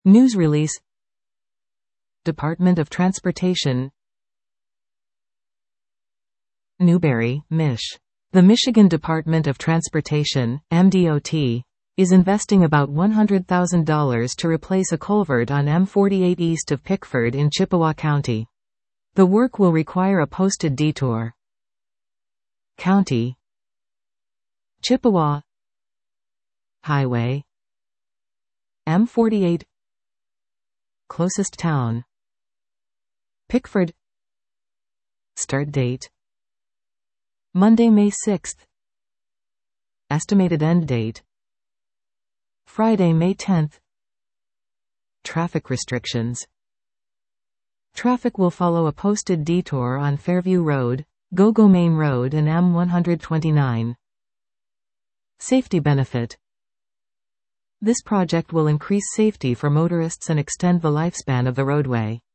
News release. Department of Transportation, Newberry, Mich. The Michigan Department of Transportation, MDOT, is investing about $100,000 to replace a culvert on M48 east of Pickford in Chippewa County. The work will require a posted detour. County: Chippewa. Highway: M48. Closest town: Pickford. Start date: Monday, May 6. Estimated end date: Friday, May 10. Traffic restrictions. Traffic will follow a posted detour on Fairview Road, Gogo Main Road and M129. Safety benefit. This project will increase safety for motorists and extend the lifespan of the roadway.